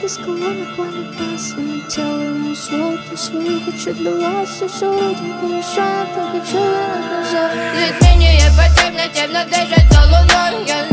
из колонок вами пасами делаем свой ты свой. Хочу для вас все родим помешаем, только человек назад. Затмение по темноте, вновь движется луной.